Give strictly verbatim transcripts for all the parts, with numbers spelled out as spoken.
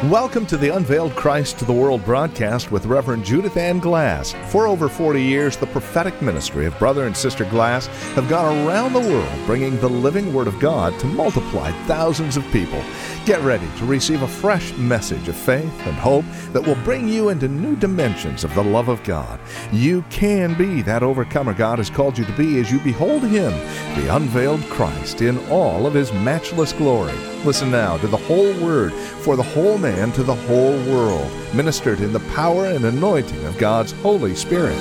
Welcome to the Unveiled Christ to the World broadcast with Reverend Judith Ann Glass. For over forty years, the prophetic ministry of Brother and Sister Glass have gone around the world bringing the living Word of God to multiply thousands of people. Get ready to receive a fresh message of faith and hope that will bring you into new dimensions of the love of God. You can be that overcomer God has called you to be as you behold Him, the unveiled Christ, in all of His matchless glory. Listen now to the whole Word for the whole man to the whole world, ministered in the power and anointing of God's Holy Spirit.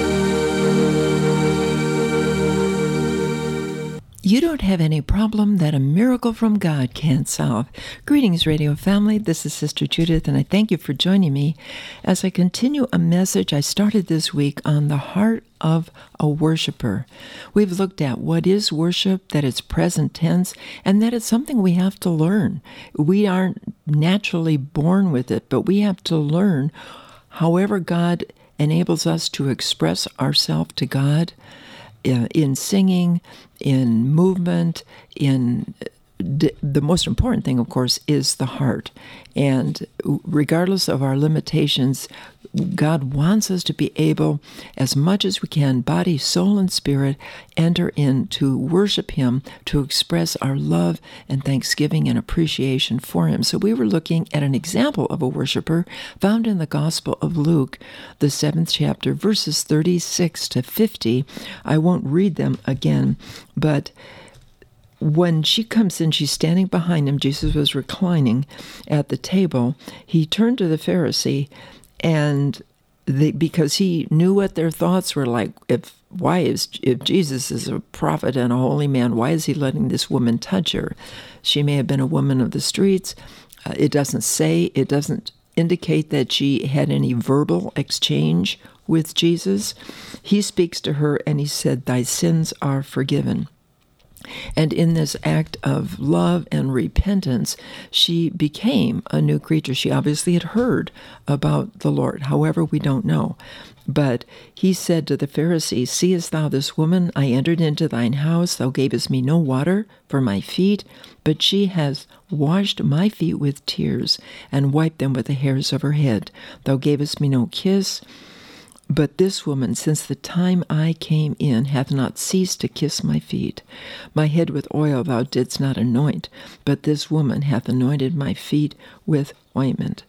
You don't have any problem that a miracle from God can't solve. Greetings, radio family. This is Sister Judith, and I thank you for joining me as I continue a message I started this week on the heart of a worshiper. We've looked at what is worship, that it's present tense, and that it's something we have to learn. We aren't naturally born with it, but we have to learn however God enables us to express ourselves to God. Uh, in singing, in movement, in d- the most important thing, of course, is the heart. And regardless of our limitations, God wants us to be able, as much as we can, body, soul, and spirit, enter in to worship Him, to express our love and thanksgiving and appreciation for Him. So we were looking at an example of a worshiper found in the Gospel of Luke, the seventh chapter, verses thirty-six to fifty. I won't read them again, but when she comes in, she's standing behind Him. Jesus was reclining at the table. He turned to the Pharisee, and they, because he knew what their thoughts were like, if why is if Jesus is a prophet and a holy man, why is He letting this woman touch her? She may have been a woman of the streets. Uh, it doesn't say, it doesn't indicate that she had any verbal exchange with Jesus. He speaks to her and He said, "Thy sins are forgiven." And in this act of love and repentance, she became a new creature. She obviously had heard about the Lord. However, we don't know. But He said to the Pharisee, "Seest thou this woman? I entered into thine house. Thou gavest me no water for my feet, but she has washed my feet with tears and wiped them with the hairs of her head. Thou gavest me no kiss. But this woman, since the time I came in, hath not ceased to kiss my feet. My head with oil thou didst not anoint, but this woman hath anointed my feet with ointment.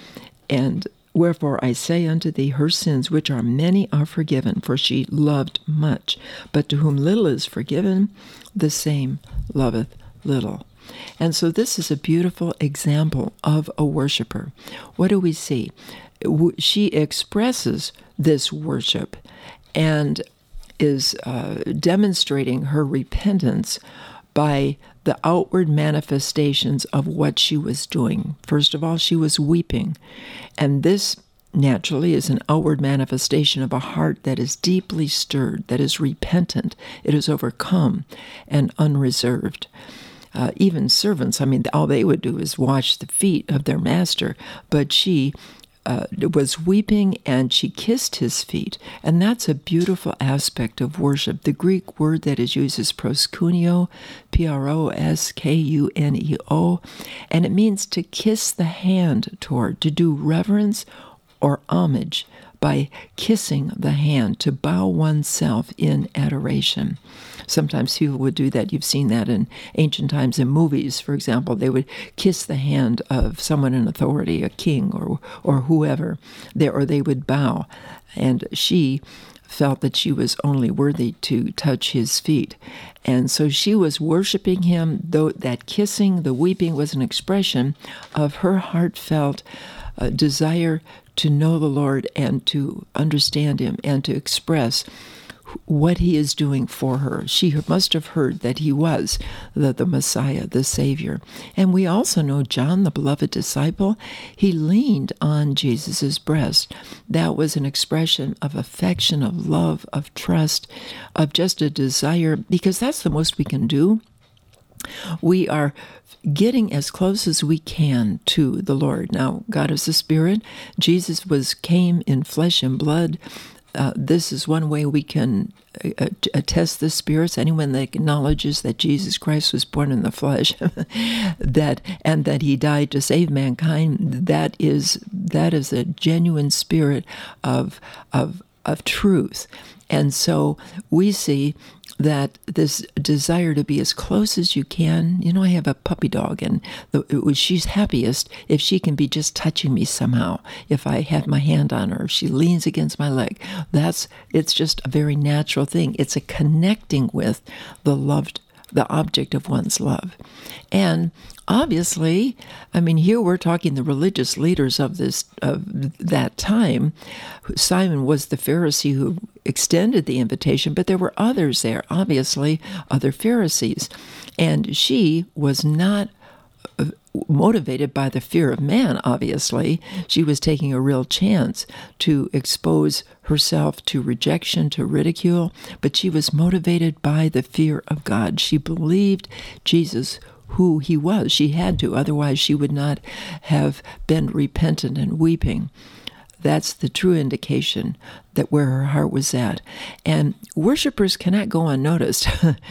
And wherefore I say unto thee, her sins, which are many, are forgiven, for she loved much. But to whom little is forgiven, the same loveth little." And so this is a beautiful example of a worshiper. What do we see? She expresses this worship and is uh, demonstrating her repentance by the outward manifestations of what she was doing. First of all, she was weeping, and this naturally is an outward manifestation of a heart that is deeply stirred, that is repentant, it is overcome and unreserved. Uh, even servants, I mean, all they would do is wash the feet of their master, but she uh, was weeping and she kissed His feet. And that's a beautiful aspect of worship. The Greek word that is used is proskuneo, P R O S K U N E O, and it means to kiss the hand toward, to do reverence or homage by kissing the hand, to bow oneself in adoration. Sometimes people would do that. You've seen that in ancient times in movies, for example. They would kiss the hand of someone in authority, a king or or whoever, there, or they would bow. And she felt that she was only worthy to touch His feet. And so she was worshiping Him, though that kissing, the weeping, was an expression of her heartfelt uh, desire to know the Lord and to understand Him and to express what He is doing for her. She must have heard that He was the, the Messiah, the Savior. And we also know John, the beloved disciple, he leaned on Jesus' breast. That was an expression of affection, of love, of trust, of just a desire, because that's the most we can do. We are getting as close as we can to the Lord. Now, God is a spirit. Jesus was came in flesh and blood, uh, this is one way we can uh, attest the spirits. Anyone that acknowledges that Jesus Christ was born in the flesh, that and that he died to save mankind, that is that is a genuine spirit of of of truth. And so we see that this desire to be as close as you can. You know, I have a puppy dog, and the, she's happiest if she can be just touching me somehow. If I have my hand on her, if she leans against my leg, that's it's just a very natural thing. It's a connecting with the loved, the object of one's love. And obviously, I mean, here we're talking the religious leaders of this of that time. Simon was the Pharisee who extended the invitation, but there were others there, obviously, other Pharisees. And she was not motivated by the fear of man, obviously. She was taking a real chance to expose herself to rejection, to ridicule, but she was motivated by the fear of God. She believed Jesus who he was. She had to, otherwise she would not have been repentant and weeping. That's the true indication that where her heart was at. And worshipers cannot go unnoticed.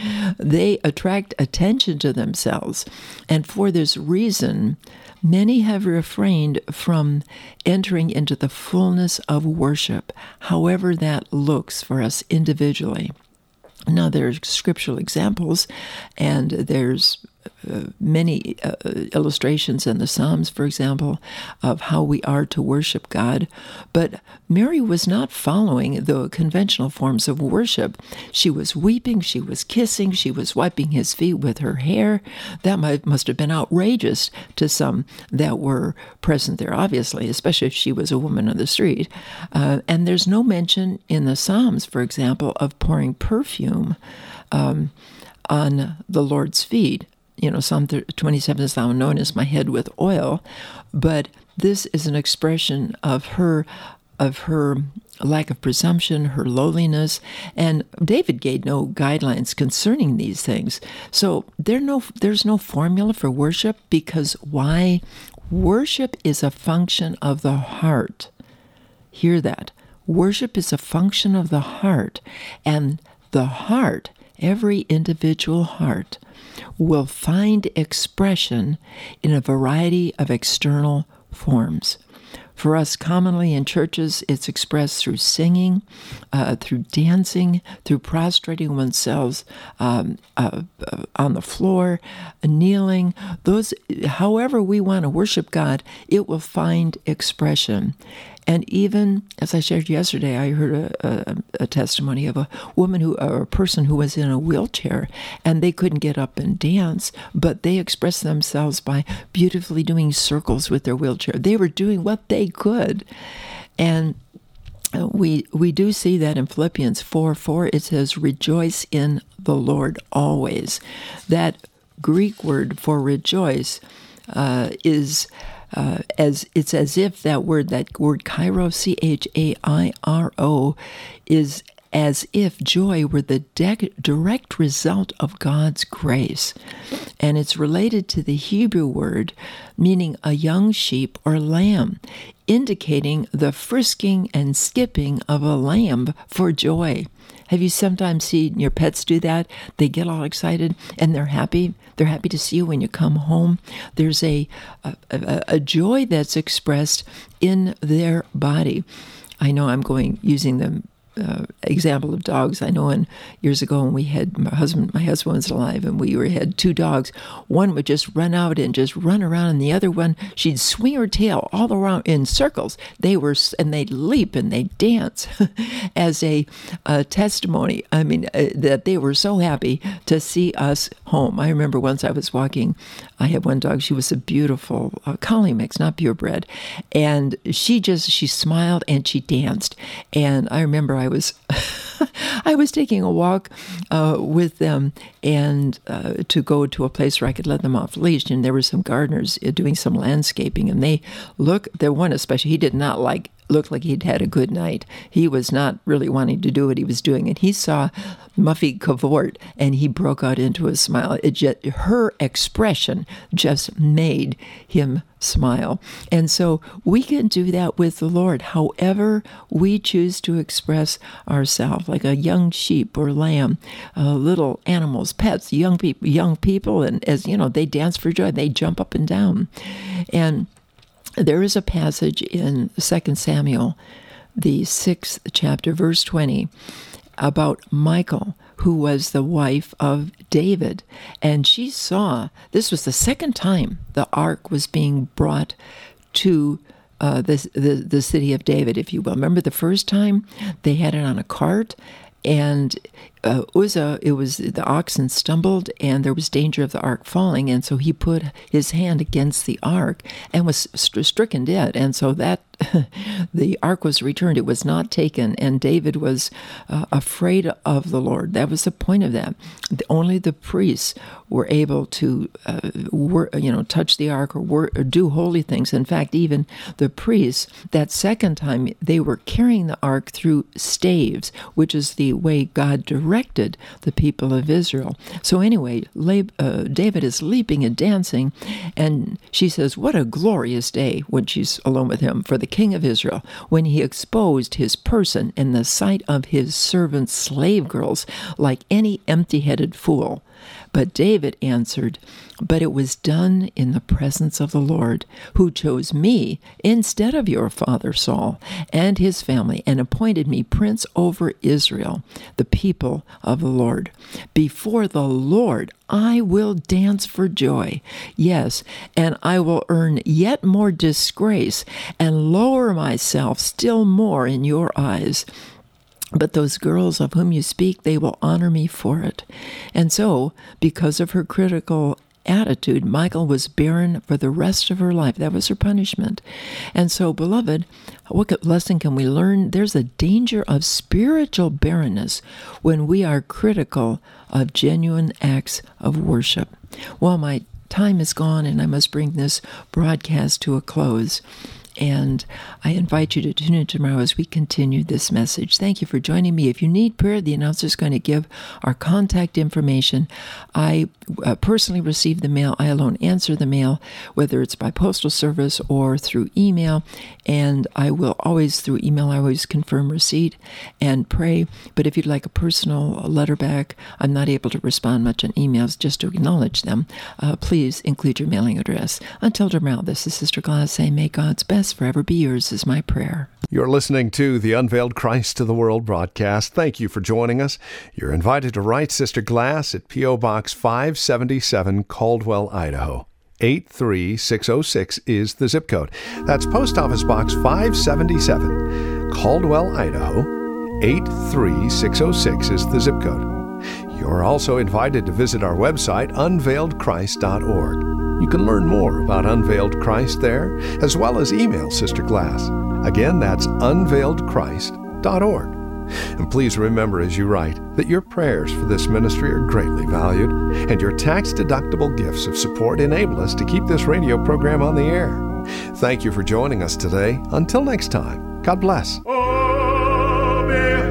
They attract attention to themselves. And for this reason, many have refrained from entering into the fullness of worship, however that looks for us individually. Now, there's scriptural examples, and there's uh, many uh, illustrations in the Psalms, for example, of how we are to worship God. But Mary was not following the conventional forms of worship. She was weeping, she was kissing, she was wiping his feet with her hair. That might, must have been outrageous to some that were present there, obviously, especially if she was a woman on the street. Uh, and there's no mention in the Psalms, for example, of pouring perfume um, on the Lord's feet. You know, Psalm twenty-seven is, "Thou anointest my head with oil," but this is an expression of her, of her lack of presumption, her lowliness, and David gave no guidelines concerning these things. So there no, there's no formula for worship, because why? Worship is a function of the heart. Hear that. Worship is a function of the heart, and the heart, every individual heart, will find expression in a variety of external forms. For us, commonly in churches, it's expressed through singing, uh, through dancing, through prostrating oneself um, uh, uh, on the floor, kneeling. Those, however we want to worship God, it will find expression. And even, as I shared yesterday, I heard a, a, a testimony of a woman who, or a person who was in a wheelchair, and they couldn't get up and dance, but they expressed themselves by beautifully doing circles with their wheelchair. They were doing what they could. And we we do see that in Philippians four four, it says, "Rejoice in the Lord always." That Greek word for rejoice uh, is... Uh, as it's as if that word, that word chairo, C H A I R O, is as if joy were the de- direct result of God's grace. And it's related to the Hebrew word meaning a young sheep or lamb, indicating the frisking and skipping of a lamb for joy. Have you sometimes seen your pets do that? They get all excited and they're happy. They're happy to see you when you come home. There's a, a, a, a joy that's expressed in their body. I know I'm going using the uh, example of dogs. I know in years ago when we had my husband, my husband was alive, and we were, had two dogs. One would just run out and just run around, and the other one, she'd swing her tail all around in circles. They were, and they'd leap and they'd dance as a, a testimony. I mean, uh, that they were so happy to see us home. I remember once I was walking. I had one dog. She was a beautiful uh, collie mix, not purebred, and she just she smiled and she danced. And I remember I was I was taking a walk uh, with them and uh, to go to a place where I could let them off leash, and there were some gardeners doing some landscaping, and they look. There one especially, he did not like looked like he'd had a good night. He was not really wanting to do what he was doing, and he saw Muffy cavort, and he broke out into a smile. It just, her expression just made him smile. And so we can do that with the Lord, however we choose to express ourselves, like a young sheep or lamb, uh, little animals, pets, young people, young people, and as you know, they dance for joy, they jump up and down. And there is a passage in Second Samuel, the sixth chapter, verse twenty, about Michal, who was the wife of David. And she saw, this was the second time the ark was being brought to uh, the, the, the city of David, if you will. Remember the first time they had it on a cart, and uh, Uzzah, it was the oxen stumbled, and there was danger of the ark falling, and so he put his hand against the ark and was st- stricken dead. And so that the ark was returned; it was not taken, and David was uh, afraid of the Lord. That was the point of that. The, only the priests were able to, uh, wor- you know, touch the ark or, wor- or do holy things. In fact, even the priests, that second time, they were carrying the ark through staves, which is the way God directed the people of Israel. So anyway, Le- uh, David is leaping and dancing, and she says, "What a glorious day," when she's alone with him, for the king of Israel, when he exposed his person in the sight of his servants' slave girls like any empty-headed fool. But David answered, "But it was done in the presence of the Lord, who chose me instead of your father Saul and his family, and appointed me prince over Israel, the people of the Lord. Before the Lord I will dance for joy. Yes, and I will earn yet more disgrace and lower myself still more in your eyes. But those girls of whom you speak, they will honor me for it." And so, because of her critical attitude, Michal was barren for the rest of her life. That was her punishment. And so, beloved, what lesson can we learn? There's a danger of spiritual barrenness when we are critical of genuine acts of worship. Well, my time is gone, and I must bring this broadcast to a close. And I invite you to tune in tomorrow as we continue this message. Thank you for joining me. If you need prayer, the announcer is going to give our contact information. I uh, personally receive the mail. I alone answer the mail, whether it's by postal service or through email. And I will always, through email, I always confirm receipt and pray. But if you'd like a personal letter back, I'm not able to respond much on emails, just to acknowledge them. Uh, please include your mailing address. Until tomorrow, this is Sister Glass saying, may God's best forever be yours is my prayer. You're listening to the Unveiled Christ to the World broadcast. Thank you for joining us. You're invited to write Sister Glass at P O. Box five seventy-seven, Caldwell, Idaho. eight three six oh six is the zip code. That's Post Office Box five seventy-seven, Caldwell, Idaho. eight three six oh six is the zip code. You're also invited to visit our website, unveiled christ dot org. You can learn more about Unveiled Christ there, as well as email Sister Glass. Again, that's unveiled christ dot org. And please remember as you write that your prayers for this ministry are greatly valued, and your tax-deductible gifts of support enable us to keep this radio program on the air. Thank you for joining us today. Until next time, God bless. Oh,